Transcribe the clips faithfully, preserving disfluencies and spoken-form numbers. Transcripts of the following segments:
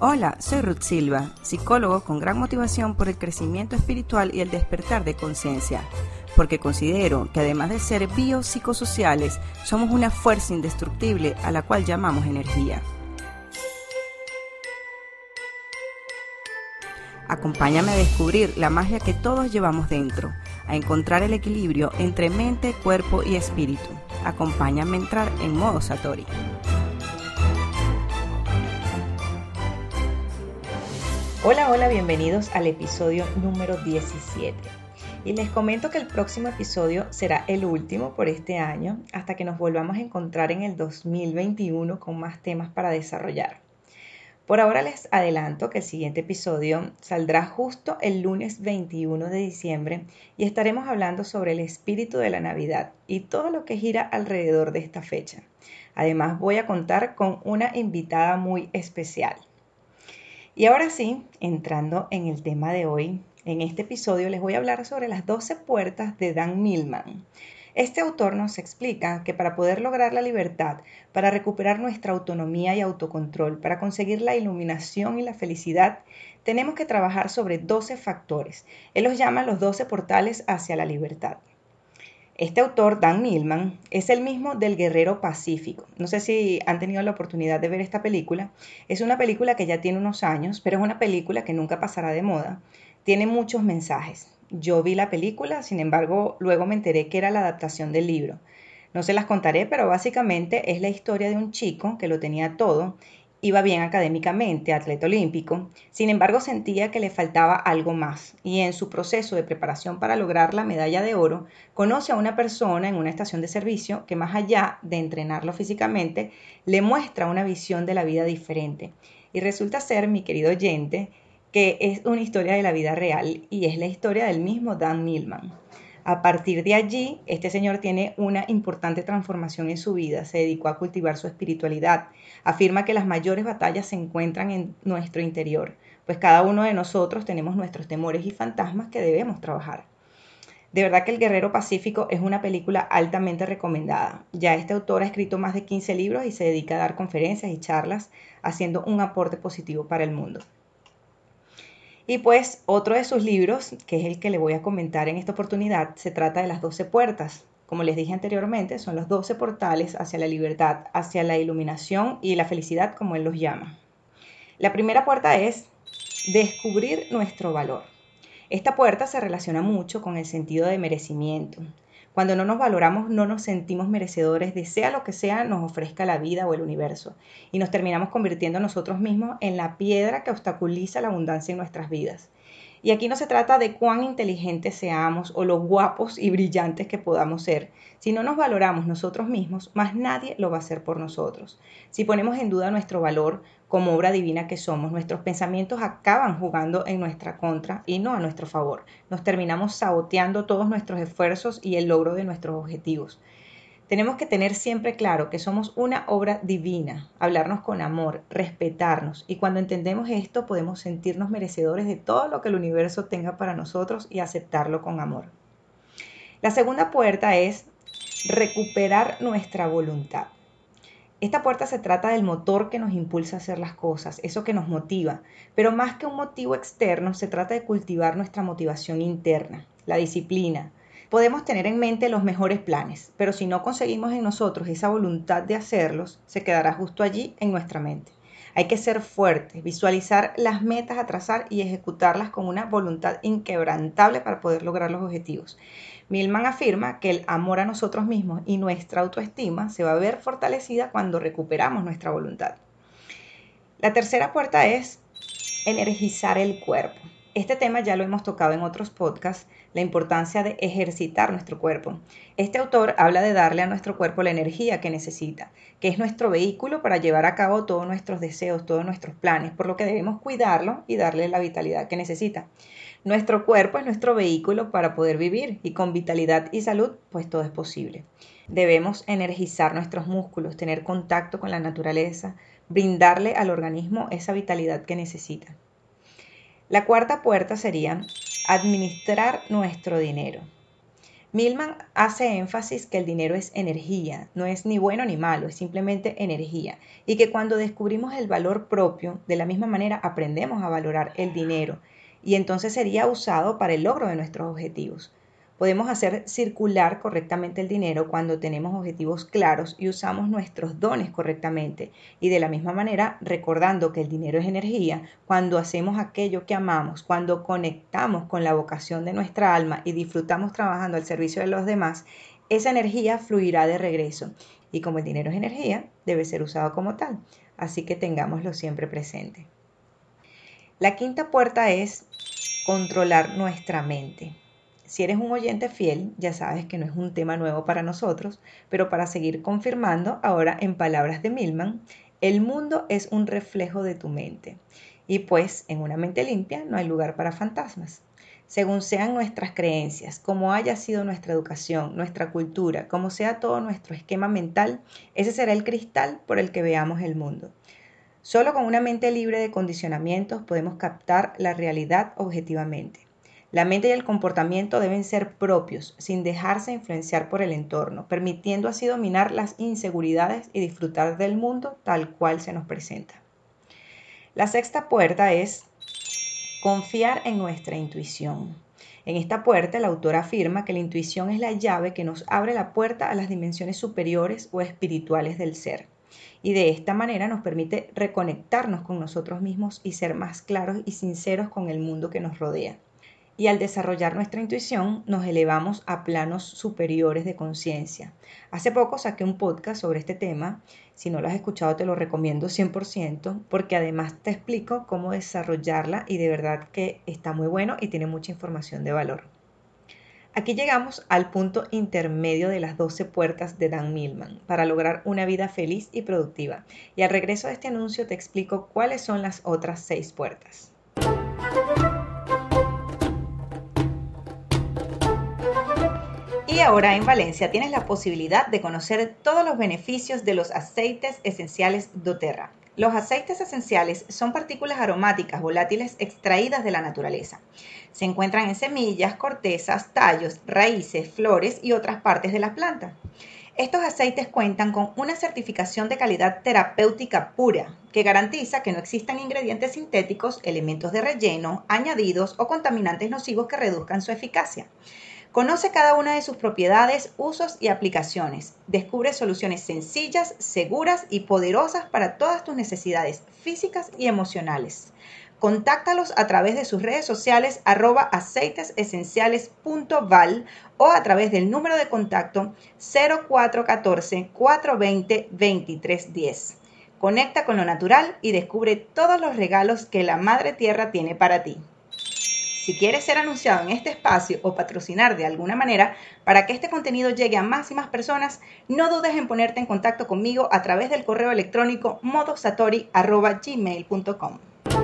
Hola, soy Ruth Silva, psicólogo con gran motivación por el crecimiento espiritual y el despertar de conciencia, porque considero que además de ser biopsicosociales, somos una fuerza indestructible a la cual llamamos energía. Acompáñame a descubrir la magia que todos llevamos dentro, a encontrar el equilibrio entre mente, cuerpo y espíritu. Acompáñame a entrar en modo Satori. Hola, hola, bienvenidos al episodio número diecisiete. Y les comento que el próximo episodio será el último por este año, hasta que nos volvamos a encontrar en el dos mil veintiuno con más temas para desarrollar. Por ahora les adelanto que el siguiente episodio saldrá justo el lunes veintiuno de diciembre y estaremos hablando sobre el espíritu de la Navidad y todo lo que gira alrededor de esta fecha. Además voy a contar con una invitada muy especial. Y ahora sí, entrando en el tema de hoy, en este episodio les voy a hablar sobre las doce puertas de Dan Millman. Este autor nos explica que para poder lograr la libertad, para recuperar nuestra autonomía y autocontrol, para conseguir la iluminación y la felicidad, tenemos que trabajar sobre doce factores. Él los llama los doce portales hacia la libertad. Este autor, Dan Millman, es el mismo del Guerrero Pacífico. No sé si han tenido la oportunidad de ver esta película. Es una película que ya tiene unos años, pero es una película que nunca pasará de moda. Tiene muchos mensajes. Yo vi la película, sin embargo, luego me enteré que era la adaptación del libro. No se las contaré, pero básicamente es la historia de un chico que lo tenía todo. Iba bien académicamente, atleta olímpico, sin embargo sentía que le faltaba algo más y en su proceso de preparación para lograr la medalla de oro, conoce a una persona en una estación de servicio que más allá de entrenarlo físicamente, le muestra una visión de la vida diferente. Y resulta ser, mi querido oyente, que es una historia de la vida real y es la historia del mismo Dan Millman. A partir de allí, este señor tiene una importante transformación en su vida, se dedicó a cultivar su espiritualidad, afirma que las mayores batallas se encuentran en nuestro interior, pues cada uno de nosotros tenemos nuestros temores y fantasmas que debemos trabajar. De verdad que El Guerrero Pacífico es una película altamente recomendada. Ya este autor ha escrito más de quince libros y se dedica a dar conferencias y charlas, haciendo un aporte positivo para el mundo. Y pues otro de sus libros, que es el que le voy a comentar en esta oportunidad, se trata de las doce puertas. Como les dije anteriormente, son los doce portales hacia la libertad, hacia la iluminación y la felicidad, como él los llama. La primera puerta es descubrir nuestro valor. Esta puerta se relaciona mucho con el sentido de merecimiento. Cuando no nos valoramos, no nos sentimos merecedores de sea lo que sea nos ofrezca la vida o el universo, y nos terminamos convirtiendo nosotros mismos en la piedra que obstaculiza la abundancia en nuestras vidas. Y aquí no se trata de cuán inteligentes seamos o lo guapos y brillantes que podamos ser. Si no nos valoramos nosotros mismos, más nadie lo va a hacer por nosotros. Si ponemos en duda nuestro valor como obra divina que somos, nuestros pensamientos acaban jugando en nuestra contra y no a nuestro favor. Nos terminamos saboteando todos nuestros esfuerzos y el logro de nuestros objetivos. Tenemos que tener siempre claro que somos una obra divina, hablarnos con amor, respetarnos, y cuando entendemos esto podemos sentirnos merecedores de todo lo que el universo tenga para nosotros y aceptarlo con amor. La segunda puerta es recuperar nuestra voluntad. Esta puerta se trata del motor que nos impulsa a hacer las cosas, eso que nos motiva, pero más que un motivo externo, se trata de cultivar nuestra motivación interna, la disciplina. Podemos tener en mente los mejores planes, pero si no conseguimos en nosotros esa voluntad de hacerlos, se quedará justo allí en nuestra mente. Hay que ser fuertes, visualizar las metas a trazar y ejecutarlas con una voluntad inquebrantable para poder lograr los objetivos. Millman afirma que el amor a nosotros mismos y nuestra autoestima se va a ver fortalecida cuando recuperamos nuestra voluntad. La tercera puerta es energizar el cuerpo. Este tema ya lo hemos tocado en otros podcasts, la importancia de ejercitar nuestro cuerpo. Este autor habla de darle a nuestro cuerpo la energía que necesita, que es nuestro vehículo para llevar a cabo todos nuestros deseos, todos nuestros planes, por lo que debemos cuidarlo y darle la vitalidad que necesita. Nuestro cuerpo es nuestro vehículo para poder vivir y con vitalidad y salud, pues todo es posible. Debemos energizar nuestros músculos, tener contacto con la naturaleza, brindarle al organismo esa vitalidad que necesita. La cuarta puerta sería administrar nuestro dinero. Millman hace énfasis que el dinero es energía, no es ni bueno ni malo, es simplemente energía, y que cuando descubrimos el valor propio, de la misma manera aprendemos a valorar el dinero, y entonces sería usado para el logro de nuestros objetivos. Podemos hacer circular correctamente el dinero cuando tenemos objetivos claros y usamos nuestros dones correctamente. Y de la misma manera, recordando que el dinero es energía, cuando hacemos aquello que amamos, cuando conectamos con la vocación de nuestra alma y disfrutamos trabajando al servicio de los demás, esa energía fluirá de regreso. Y como el dinero es energía, debe ser usado como tal. Así que tengámoslo siempre presente. La quinta puerta es controlar nuestra mente. Si eres un oyente fiel, ya sabes que no es un tema nuevo para nosotros, pero para seguir confirmando, ahora en palabras de Millman, el mundo es un reflejo de tu mente. Y pues en una mente limpia no hay lugar para fantasmas. Según sean nuestras creencias, como haya sido nuestra educación, nuestra cultura, como sea todo nuestro esquema mental, ese será el cristal por el que veamos el mundo. Solo con una mente libre de condicionamientos podemos captar la realidad objetivamente. La mente y el comportamiento deben ser propios, sin dejarse influenciar por el entorno, permitiendo así dominar las inseguridades y disfrutar del mundo tal cual se nos presenta. La sexta puerta es confiar en nuestra intuición. En esta puerta, el autor afirma que la intuición es la llave que nos abre la puerta a las dimensiones superiores o espirituales del ser. Y de esta manera nos permite reconectarnos con nosotros mismos y ser más claros y sinceros con el mundo que nos rodea. Y al desarrollar nuestra intuición nos elevamos a planos superiores de conciencia. Hace poco saqué un podcast sobre este tema. Si no lo has escuchado te lo recomiendo cien por ciento porque además te explico cómo desarrollarla y de verdad que está muy bueno y tiene mucha información de valor. Aquí llegamos al punto intermedio de las doce puertas de Dan Millman para lograr una vida feliz y productiva. Y al regreso de este anuncio te explico cuáles son las otras seis puertas. Y ahora en Valencia tienes la posibilidad de conocer todos los beneficios de los aceites esenciales doTERRA. Los aceites esenciales son partículas aromáticas volátiles extraídas de la naturaleza. Se encuentran en semillas, cortezas, tallos, raíces, flores y otras partes de las plantas. Estos aceites cuentan con una certificación de calidad terapéutica pura que garantiza que no existan ingredientes sintéticos, elementos de relleno, añadidos o contaminantes nocivos que reduzcan su eficacia. Conoce cada una de sus propiedades, usos y aplicaciones. Descubre soluciones sencillas, seguras y poderosas para todas tus necesidades físicas y emocionales. Contáctalos a través de sus redes sociales arroba aceitesesenciales punto val o a través del número de contacto cero cuatro uno cuatro, cuatro dos cero, dos tres uno cero. Conecta con lo natural y descubre todos los regalos que la Madre Tierra tiene para ti. Si quieres ser anunciado en este espacio o patrocinar de alguna manera para que este contenido llegue a más y más personas, no dudes en ponerte en contacto conmigo a través del correo electrónico modosatori arroba gmail punto com.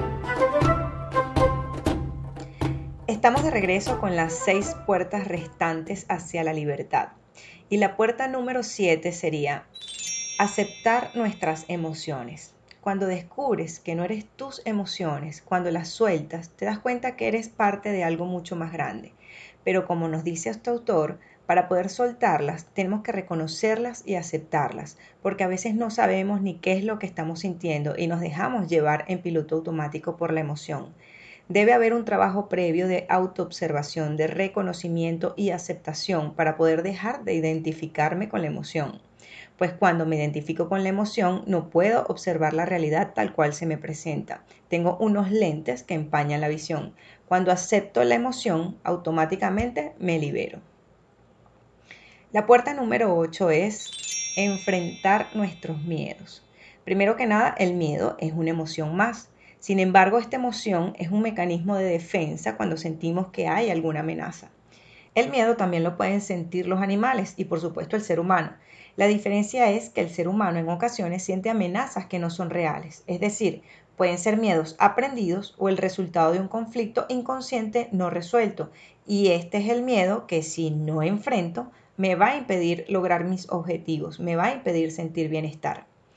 Estamos de regreso con las seis puertas restantes hacia la libertad. Y la puerta número siete sería aceptar nuestras emociones. Cuando descubres que no eres tus emociones, cuando las sueltas, te das cuenta que eres parte de algo mucho más grande. Pero como nos dice este autor, para poder soltarlas tenemos que reconocerlas y aceptarlas, porque a veces no sabemos ni qué es lo que estamos sintiendo y nos dejamos llevar en piloto automático por la emoción. Debe haber un trabajo previo de autoobservación, de reconocimiento y aceptación para poder dejar de identificarme con la emoción. Pues cuando me identifico con la emoción no puedo observar la realidad tal cual se me presenta. Tengo unos lentes que empañan la visión. Cuando acepto la emoción, automáticamente me libero. La puerta número ocho es enfrentar nuestros miedos. Primero que nada, el miedo es una emoción más. Sin embargo, esta emoción es un mecanismo de defensa cuando sentimos que hay alguna amenaza. El miedo también lo pueden sentir los animales y por supuesto el ser humano. La diferencia es que el ser humano en ocasiones siente amenazas que no son reales, es decir, pueden ser miedos aprendidos o el resultado de un conflicto inconsciente no resuelto. Y este es el miedo que si no enfrento me va a impedir lograr mis objetivos, me va a impedir sentir bienestar.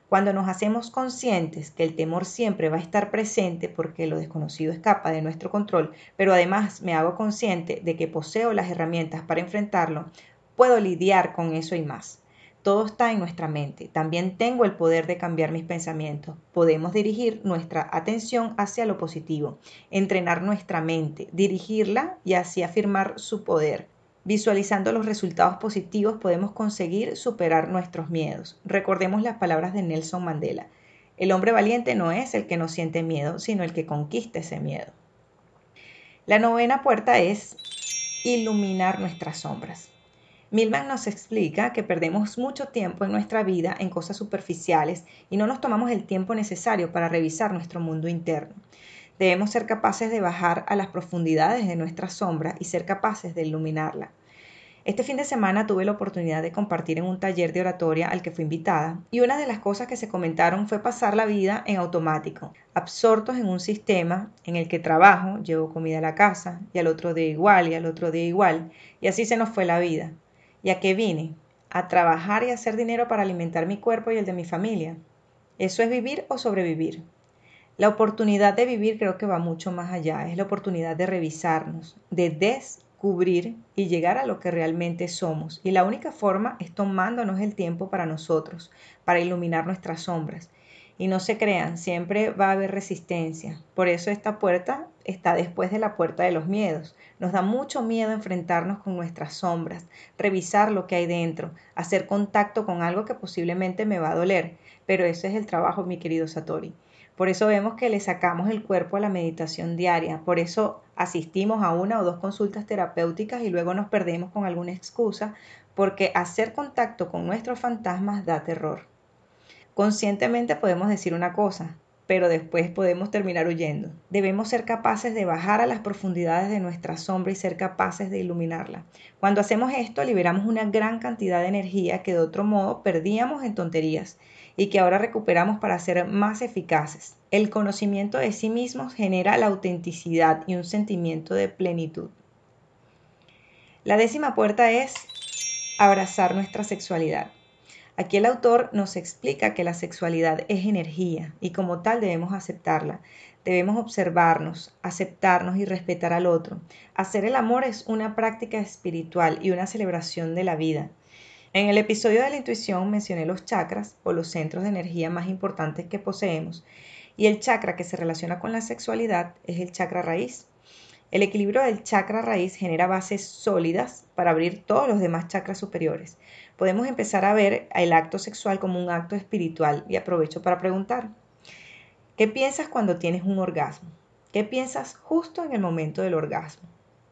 Cuando nos hacemos conscientes que el temor siempre va a estar presente porque lo desconocido escapa de nuestro control, pero además me hago consciente de que poseo las herramientas para enfrentarlo, puedo lidiar con eso y más. Todo está en nuestra mente. También tengo el poder de cambiar mis pensamientos. Podemos dirigir nuestra atención hacia lo positivo, entrenar nuestra mente, dirigirla y así afirmar su poder. Visualizando los resultados positivos podemos conseguir superar nuestros miedos. Recordemos las palabras de Nelson Mandela. El hombre valiente no es el que no siente miedo, sino el que conquista ese miedo. La novena puerta es iluminar nuestras sombras. Millman nos explica que perdemos mucho tiempo en nuestra vida en cosas superficiales y no nos tomamos el tiempo necesario para revisar nuestro mundo interno. Debemos ser capaces de bajar a las profundidades de nuestra sombra y ser capaces de iluminarla. Este fin de semana tuve la oportunidad de compartir en un taller de oratoria al que fui invitada y una de las cosas que se comentaron fue pasar la vida en automático, absortos en un sistema en el que trabajo, llevo comida a la casa y al otro día igual y al otro día igual y así se nos fue la vida. ¿Y a qué vine? A trabajar y hacer dinero para alimentar mi cuerpo y el de mi familia. ¿Eso es vivir o sobrevivir? La oportunidad de vivir creo que va mucho más allá. Es la oportunidad de revisarnos, de descubrir y llegar a lo que realmente somos. Y la única forma es tomándonos el tiempo para nosotros, para iluminar nuestras sombras. Y no se crean, siempre va a haber resistencia. Por eso esta puerta está después de la puerta de los miedos. Nos da mucho miedo enfrentarnos con nuestras sombras, revisar lo que hay dentro, hacer contacto con algo que posiblemente me va a doler. Pero ese es el trabajo, mi querido Satori. Por eso vemos que le sacamos el cuerpo a la meditación diaria. Por eso asistimos a una o dos consultas terapéuticas y luego nos perdemos con alguna excusa, porque hacer contacto con nuestros fantasmas da terror. Conscientemente podemos decir una cosa, pero después podemos terminar huyendo. Debemos ser capaces de bajar a las profundidades de nuestra sombra y ser capaces de iluminarla. Cuando hacemos esto, liberamos una gran cantidad de energía que de otro modo perdíamos en tonterías y que ahora recuperamos para ser más eficaces. El conocimiento de sí mismos genera la autenticidad y un sentimiento de plenitud. La décima puerta es abrazar nuestra sexualidad. Aquí el autor nos explica que la sexualidad es energía y como tal debemos aceptarla. Debemos observarnos, aceptarnos y respetar al otro. Hacer el amor es una práctica espiritual y una celebración de la vida. En el episodio de la intuición mencioné los chakras o los centros de energía más importantes que poseemos y el chakra que se relaciona con la sexualidad es el chakra raíz. El equilibrio del chakra raíz genera bases sólidas para abrir todos los demás chakras superiores. Podemos empezar a ver el acto sexual como un acto espiritual y aprovecho para preguntar, ¿qué piensas cuando tienes un orgasmo? ¿Qué piensas justo en el momento del orgasmo?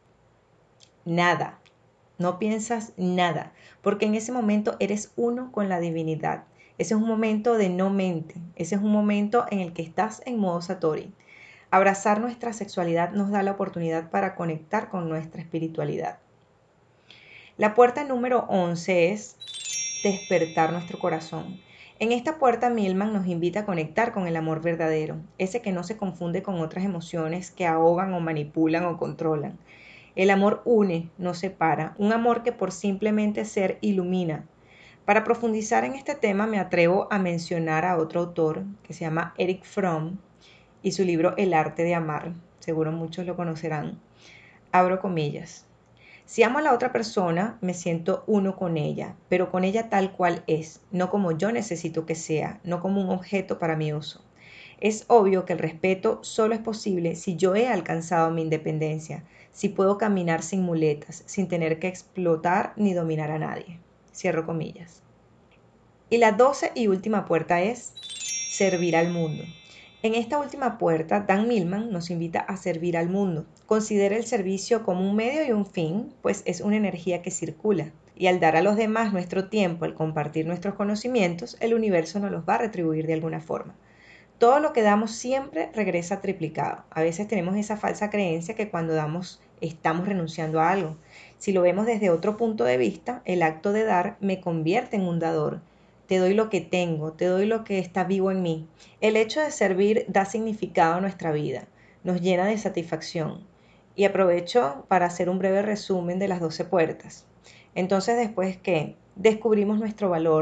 Nada, no piensas nada, porque en ese momento eres uno con la divinidad. Ese es un momento de no mente, ese es un momento en el que estás en modo Satori. Abrazar nuestra sexualidad nos da la oportunidad para conectar con nuestra espiritualidad. La puerta número once es despertar nuestro corazón. En esta puerta Millman nos invita a conectar con el amor verdadero, ese que no se confunde con otras emociones que ahogan o manipulan o controlan. El amor une, no separa, un amor que por simplemente ser ilumina. Para profundizar en este tema me atrevo a mencionar a otro autor que se llama Erich Fromm y su libro El arte de amar, seguro muchos lo conocerán. Abro comillas. Si amo a la otra persona, me siento uno con ella, pero con ella tal cual es, no como yo necesito que sea, no como un objeto para mi uso. Es obvio que el respeto solo es posible si yo he alcanzado mi independencia, si puedo caminar sin muletas, sin tener que explotar ni dominar a nadie. Cierro comillas. Y la doce y última puerta es servir al mundo. En esta última puerta, Dan Millman nos invita a servir al mundo. Considera el servicio como un medio y un fin, pues es una energía que circula. Y al dar a los demás nuestro tiempo, al compartir nuestros conocimientos, el universo nos los va a retribuir de alguna forma. Todo lo que damos siempre regresa triplicado. A veces tenemos esa falsa creencia que cuando damos estamos renunciando a algo. Si lo vemos desde otro punto de vista, el acto de dar me convierte en un dador. Te doy lo que tengo, te doy lo que está vivo en mí. El hecho de servir da significado a nuestra vida, nos llena de satisfacción. Y aprovecho para hacer un breve resumen de las doce puertas. Entonces, después que descubrimos nuestro valor,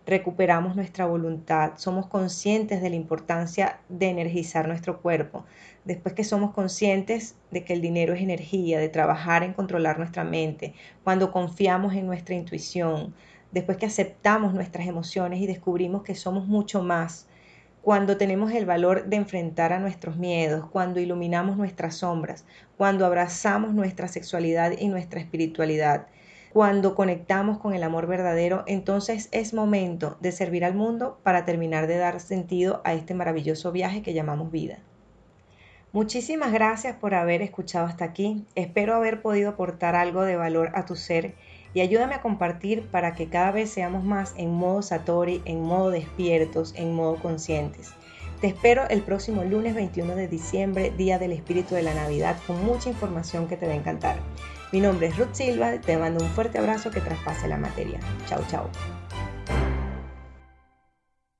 recuperamos nuestra voluntad, somos conscientes de la importancia de energizar nuestro cuerpo. Después que somos conscientes de que el dinero es energía, de trabajar en controlar nuestra mente, cuando confiamos en nuestra intuición, después que aceptamos nuestras emociones y descubrimos que somos mucho más, cuando tenemos el valor de enfrentar a nuestros miedos, cuando iluminamos nuestras sombras, cuando abrazamos nuestra sexualidad y nuestra espiritualidad, cuando conectamos con el amor verdadero, entonces es momento de servir al mundo para terminar de dar sentido a este maravilloso viaje que llamamos vida. Muchísimas gracias por haber escuchado hasta aquí. Espero haber podido aportar algo de valor a tu ser y ayúdame a compartir para que cada vez seamos más en modo Satori, en modo despiertos, en modo conscientes. Te espero el próximo lunes veintiuno de diciembre, día del espíritu de la Navidad, con mucha información que te va a encantar. Mi nombre es Ruth Silva, te mando un fuerte abrazo que traspase la materia. Chau, chau.